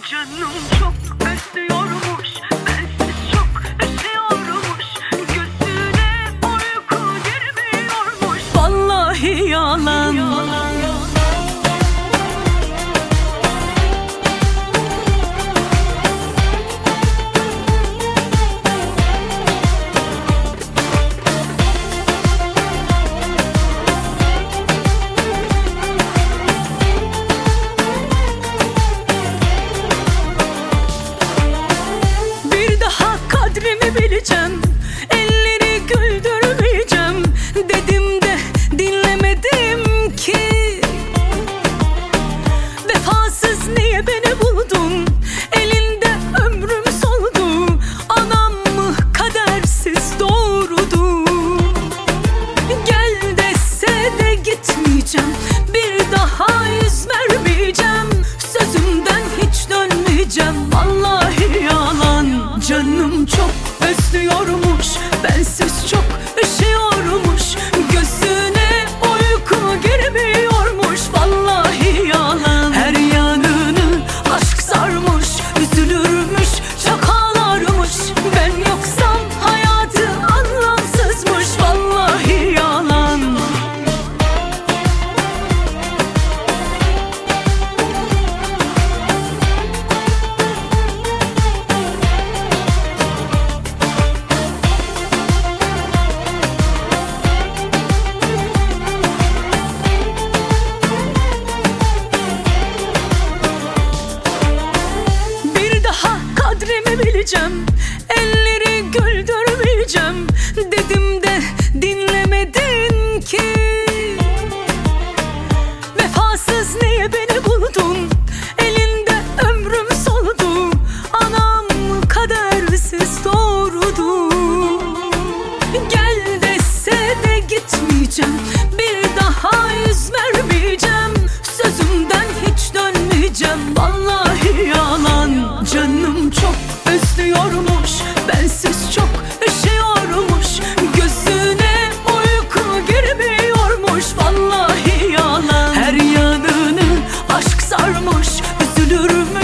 Canım çok özlüyormuş, bensiz çok üşüyormuş, gözüne uyku girmiyormuş. Vallahi yalan. Kadrimi bileceğim, elleri güldürmeyeceğim dedim de dinlemedim ki. Vefasız niye beni buldun, elinde ömrüm soldu. Anam mı kadersiz doğurdu. Gel dese de gitmeyeceğim, bir daha yüz vermeyeceğim, sözümden hiç dönmeyeceğim. Vallahi yalan. Canım çok özlüyormuş, bensiz çok üşüyormuş, gözüne uyku girmiyormuş. Vallahi yalan. Her yanını aşk sarmış, üzülürmüş, çok ağlarmış. Ben yoksam hayatı anlamsızmış. Vallahi yalan. Kadrimi bileceğim, elleri güldürmeyeceğim dedim de dinlemedin ki. Vefasız niye beni buldun, elinde ömrüm soldu. Anam kadersiz doğurdu. Gel dese de gitmeyeceğim, bir daha yüz vermeyeceğim, sözümden hiç dönmeyeceğim. Vallahi yalan. Canım çok özlüyormuş, bensiz çok üşüyormuş, gözüne uyku girmiyormuş. Vallahi yalan. Her yanını aşk sarmış, üzülürmüş,